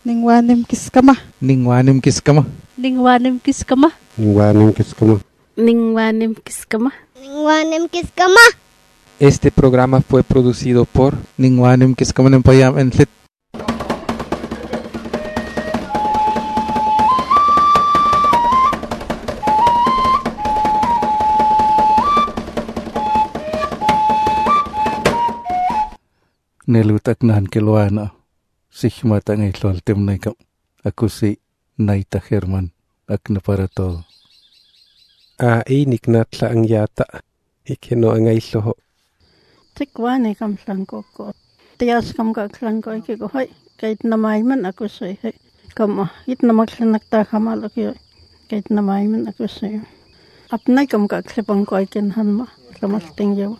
Ningwanim kiskama. Ningwanim kiskama. Ningwanim kiskama. Ningwanim kiskama. Ningwanim kiskama. Ningwanim kiskama. Este programa fue producido por Ningwanim Kiskama Nempayam en Fit. Nelutak nan keluana sihmata ngay loltem na ikam. Ako si Naita Herman akna para todo. Niknatla ang yata. Ikino ang iloho. Tikwane kam sangkoko. Tias kam ka sangko ikiko hay. Kahit namayman ako sa hay. Kam it na magsanakta kamal ako. Kahit namayman ako sa hay. Apnay kam ka klipang ko ikin hanma. Samasting yaw.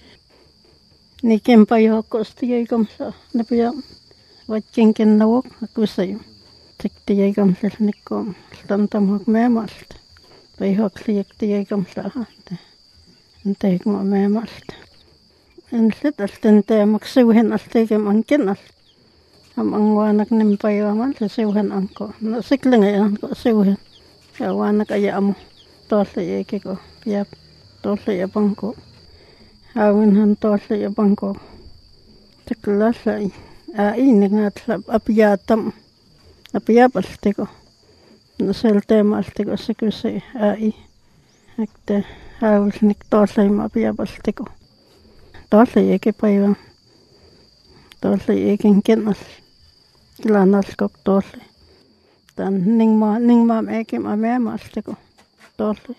Ni kempayo ako stiyay kam sa napiyam. Watching kin nawak ako sa hay. Tiktiyay kam sa nikom. Tantam hak memalt. Payhak siyak tiyay kam sa hante. Antek mo memalt. Ensit astente maksiuhin astekem angkin as. Ang wanak nimpayaman sa siuhin angko. Nasikling ay angko siuhin. Sa wanak ay amo. Tosli eke ko. Piyap. Tosli abangko. Hawin han tosli abangko. Tiklas ay. Inig nga tlap apiyatam. Apiyap aste ko. Naseltema aste ko sikusi ai. Ekte haus nik tosli mapiyap aste ko. Tosli eke paiva. Tosli eken kennas. Kilanas kok tosli. Tan ningma eke mamema asteko. Tosli.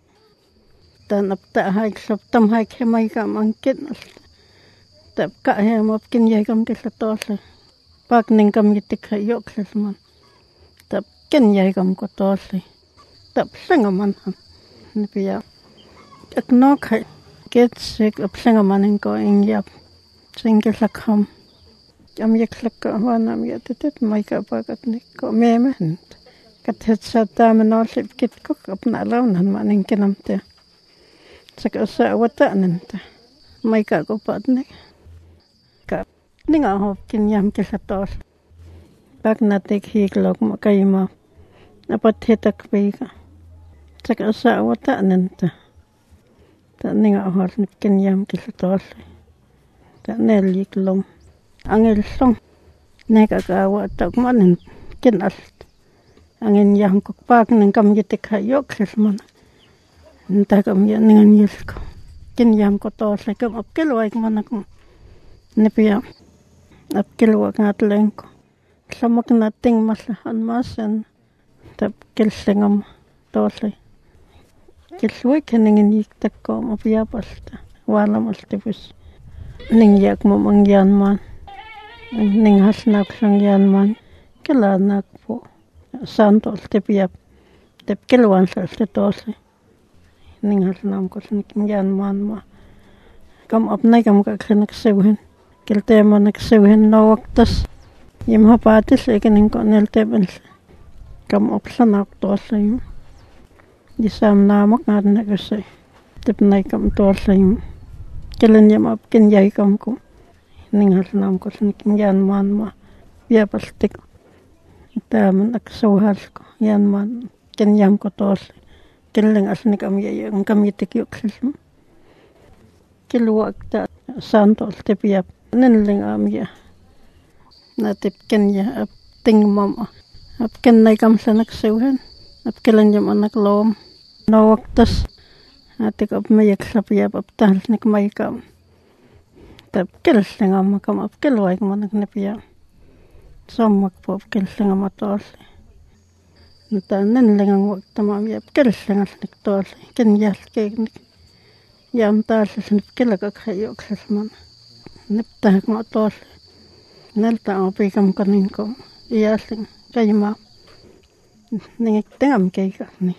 Tan apta haik soptam haik hemai kam ang kennas. Tap ka hem opkin yai kam kisla tosli. Pak ning kam yitik hayok sesman. Tap ken yai kam ko tosli. Tap sengaman ham. Nipiya. Ak nok hai. Get sick of Singamaning going yap. Single lakam. Am yaklak one am yet it, make up at Nico Mement. Cat had sat down and all ship get cook up not alone and manning kinam there. Check us out what that and make up go patnick. Cap. Ninga hopkin yam kisatos. Back not take he clock Makaima. A potato bake. Check us out what that and ta ninga hor nipkin yam kisatos. Ta nelly klom. Angel song. Neka kawa tak manin kin ast. Angin yam kok pak ning kam yitik hayok sesman. Nta kam yan ningan yisko. Kin yam ko tos kam apkel waik manak nipiya. Apkel wak ngatlengko. Samak nating masahan masan. Tap kilsingam tosli. Kilswik ningin yiktak ko mapiya pasta. Wala mastipus. Ning yak mo mangyan man. Ning hasnak sang yan man. Kilanak po. Santol tipiyap. Tip kilwan sa stitosi. Ning hasnam ko sa yan man ma. Kam apnay kam kaksinagsiwin. Kiltema nagsiwin na waktas. Yung hapatis ikining ko nilteben sa. Kam opsanak tosa yung. Disam namak nga nagasay. Tipnay kam tosa yung. Kilan yam apkin yay kam ko. Ning hasnam ko sa yan man ma. Biyapastik. Itaman aksuhas ko. Yan man. Kinyam ko tos. Kilang asnik am yay. Ang kamitik yung sism. Kiluwag ta. Santol tipiyap. Ninling am ya. Natip kanya. Ting mama. Apkin na kam sa naksuhan. Apkilan yam anak lom. Nawaktas. Atik ap mayak sapiyap aptahal nik may kam. Tap kilsing am makam ap kilwaik manak nipiya. Samak po ap kilsing am atosli. Nata ninling ang wakta mami ap kilsing as nik tosli. Kinyas kek nik. Yam tasas nip kilagak hayok sasman. Niptahak ma tosli. Nalta ang apikam kanin ko. Iyasing kayma. Ningik tingam kek ni.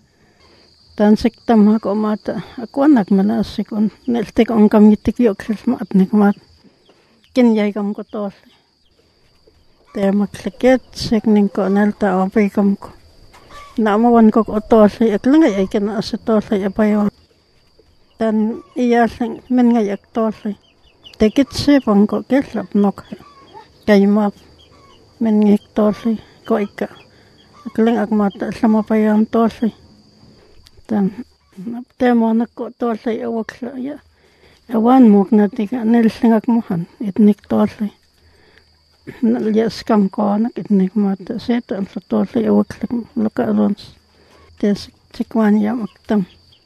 Tansik tamha ko mata. Ako anak manasik on. Niltik on kam yitik yok sismat ni kamat. Kinyay kam ko tosli. Te maksakit sik ning ko nalta apay kam ko. Naamawan ko ko tosli. Aklangay ay kinaasa tosli apayon. Tan iyasing min ngay ak tosli. Tekit sipang ko kislap nok. Kay map. men ngik tolli koika akling akmata sama payam tolli tan temona ko tolli awakla ya awan mukna tika nilsingak muhan itnik tolli ya skam kona itnik mata seta alsa tolli awakla luka alons tes cikwan ya maktam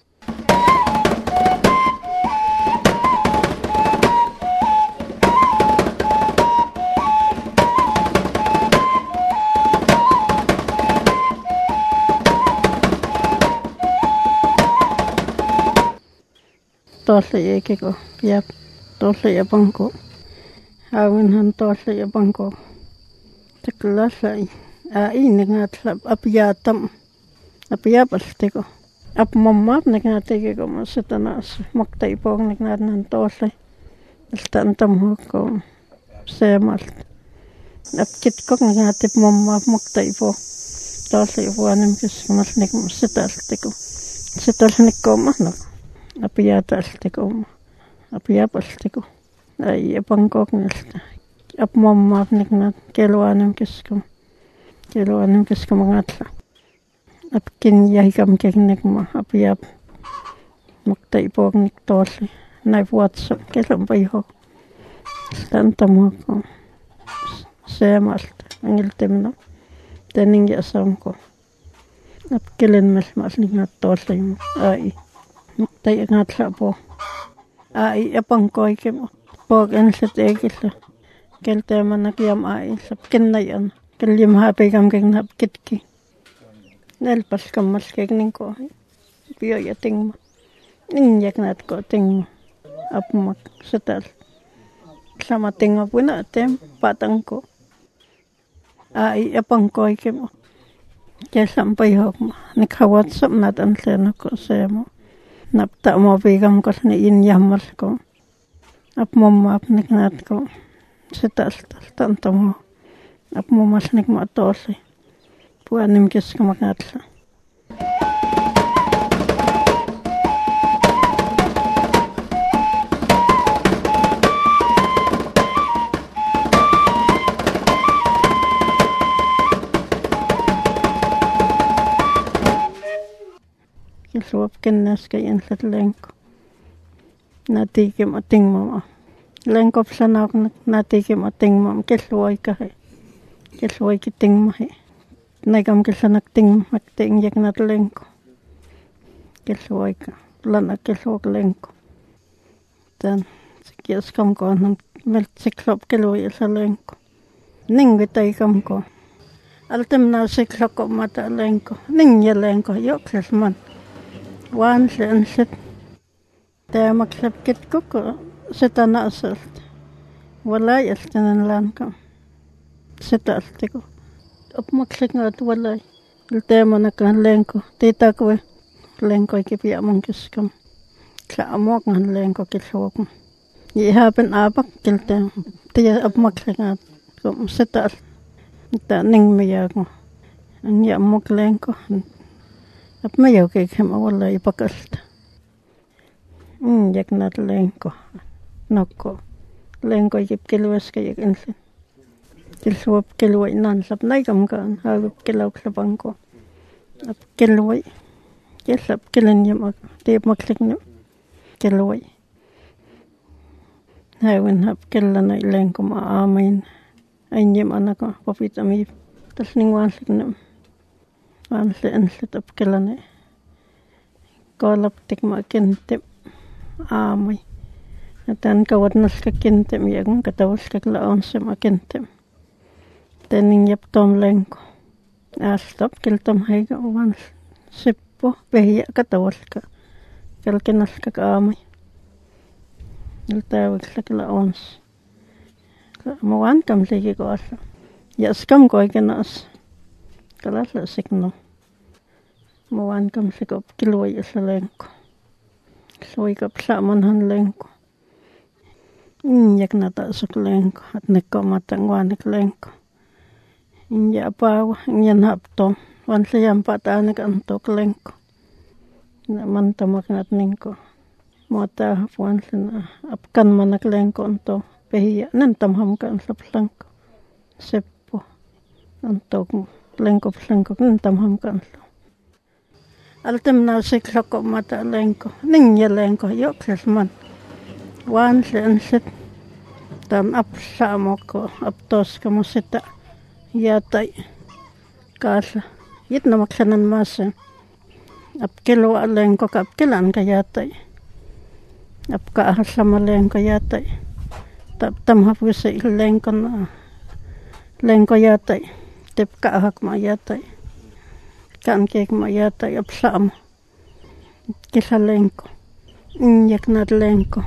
tolli ekiko yap tolli yapangko awin han tolli yapangko taklasai ningatla apiyatam apiyapaltiko ap mamma ningatiko masatanas maktaipong ningatnan tolli altantam ko semalt ap kitkok ningatip mamma maktaipo tolli wanim kismas nik sitaltiko sitalnikko mahnak apiyapaltiko ay yapangkok nilta ap mamma niknat kelwanim kiskom ngatla ap kin yahikam keknek ma apiyap maktaipok nik tolli nai WhatsApp kelam paiho tantam ko semalt angiltemno tening yasamko ap kelen mas niknat tolli ai maktai ngatla po ai yapangkoy kemo pog enset ekilla keltemanak yam ai sap kennayan kelim hape kam keng kitki nel pas kamal kekning ko pio ya ting ning yaknat ko ting apmak setal sama ting puna tem patang ko ai yapangkoy kemo ke sampai hok nikhawat sap natan seno ko semo napta mo pigam ko ni in yamal ko ap mamma ap niknat ko setal tantam ap mamma snik ma tolli puanim kis kamakatla kilsuap kennas kayan sat lengko natikim ating mama lengko psanak natikim ating mam kilsuay kahe kilsuay kiting mahe naikam kilsanak ting makting yaknat lengko kilsuay ka lanak kilsuak lengko tan sikias kam ko nan melt siklop kilway sa lengko ning bitay kam ko altem na siklop ko mata lengko ning ya lengko yok man wan set te maklap kit ko setana asalt walay altanan lan kam setaltiko ap maklak ngat walay te manakan lengko tita ko lengko kipi among kiskam sa amok ngan lengko kilsok i happen apak kilte te ap maklak ngat ko setal ta ning miya ko ang ya amok lengko ap mayaw kay kem awala ipakasta yaknat lengko nokko lengko yip kilwas kay insin kilsuap kilway nan sap naikam kan hagap kilaw klapangko ap kilway kilsap kilan yam ak tip maklik na kilway hawin hap kilan na lengko maamain ay yam anako papitami tas ning wansik na enset ap kelane kolap tik ma kentem amai tan kawat nas ka kentem yang katawas ka laon sem kentem tening yap tom lengko stop keltam hay ka wan seppo behiya katawas ka kelkenas ka amai iltawik sa laon mawan kam lagi ko asa ya skam ko kenas kalas la signo mawan kam sikop kilway sa lengko soy kap saman han lengko yak nata sa lengko at nagkamatang wanik lengko inya pawa inyan hapto wan sayam patanik antok lengko na mantamak nat ningko mota wan sana apkan manak lengko anto pehiya nantam ham kan sa lengko seppo untuk lengko tamham kan altem na siklako mata lengko ning ya lengko yo krisman wan set dan apsa moko aptos kamu seta ya tai kasa yit na maksanan masa ap kilo lengko kap kilan ka ya tai ap ka sama lengko ya tai tap tam hapu se lengko na lengko ya tai tep ka hak ma ya tai kan kek ma ya tai apsa mo kisa lengko yak na lengko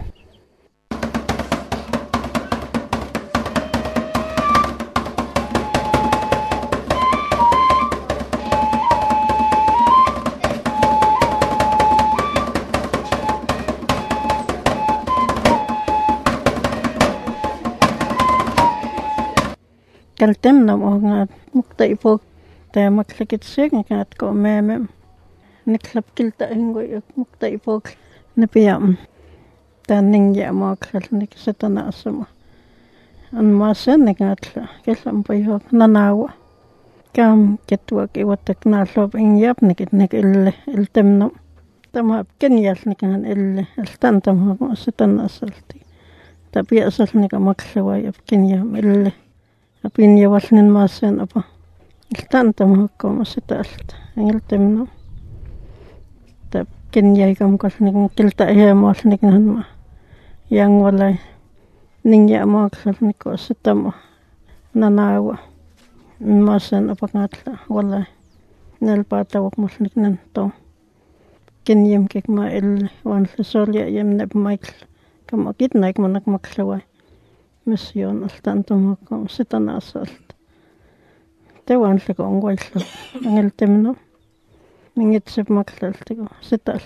kaltem na mo nga mukta ipo ta maklakit seg nga ko meme niklap kilta ingoy mukta ipo napiyam ta ningya mo kal nikisatana asama an masen nga kelam payo nanawa kam ketwa ke watak na lob inyap nikit nikil iltem no tama kenyal nikan il stantam mo satana salti tapi asal nika maklaway kenyam il apin ya wasnin masen apa iltantam hakko masitalt ngiltem no tap kenya ikam kasnik kilta ya masnik nan ma yang walay ningya mo kasnik ko sitam nanawa masen apa ngatla walay nel patawak masnik nan to kenyem kek ma il wan solya yem neb michael kam akit naik manak maklaway mission altantum hakko sitana asalt tewan seko ngwaislo angel temno mingit sep maklal tiko sital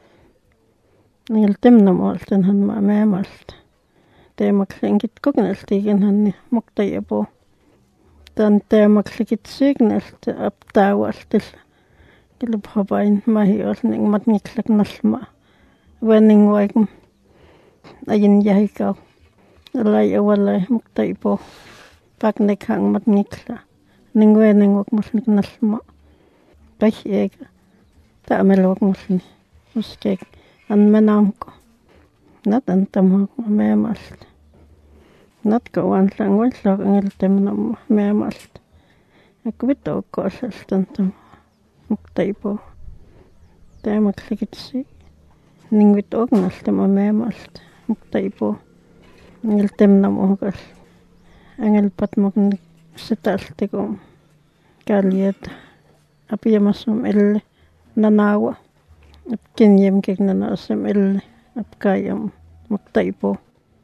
angel temno malten han ma memalt te maklingit kognel tigen han mukta yebo tan te maklikit signal te aptawal til kilub habain mahi olning matngiklak nalma wening waigum ayin yahikaw alay awalay mukta ipo paknek hang matnikla ningwe ningwak musnik nalma tash ega ta amelwak musni muskek an menamko nat antam memalt nat ko wan langwal sak angel temnam memalt akwito ko asaltantam mukta ipo ta maklikitsi ningwit og naltam memalt mukta ipo angel temnam ogas angel patmok sitaltiko kaliet apiamasum elle nanawa kenyem kek nanasem elle apkayam mukta ipo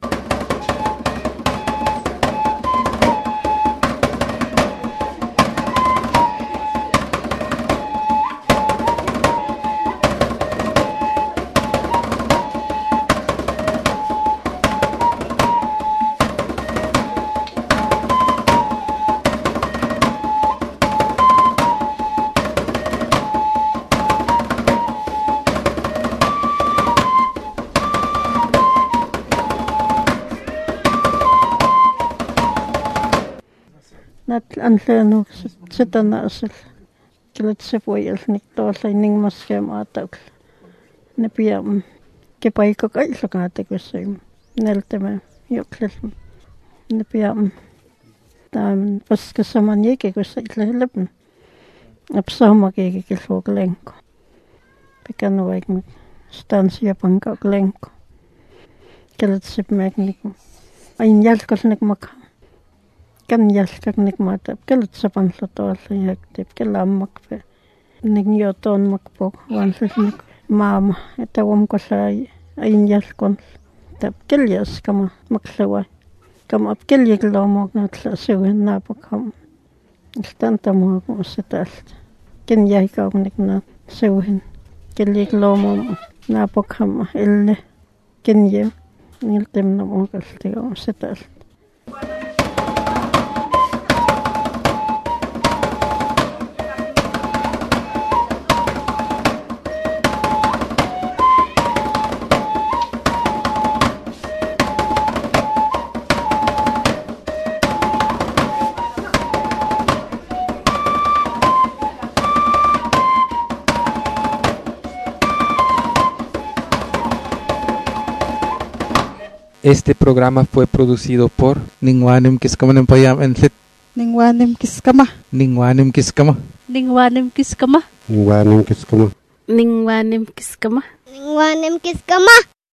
nat anleno sitana asal kilat sepoyal nik tolay ning maskem atak nepiam kepay ko kay sakate ko sayum nelteme yoklel nepiam tam pas kasaman yeke ko sa itlelep apsama keke kilfog lengko pekan waik stansia pangka lengko kilat sep magnik ayin yalkal nik makam kan yalkak nik mata kelut sapan lotol yak tip kelammak pe nik yoton makpok wan nik mama etawam ko say ayin yalkon tap kelyas kama maklawa kama apkelyek lomok na tlasewin napakam istanta mo ko sital ken yai ka nik na sewin kelyek lomok napakam elle ken ye niltem na mo kaltigo sital Este programa fue producido por Ningwanim kiskama ng payam entlit. Ningwanim kiskama. Ningwanim kiskama. Ningwanim kiskama. Ningwanim Kiskama. Ningwanim kiskama. Ningwanim kiskama.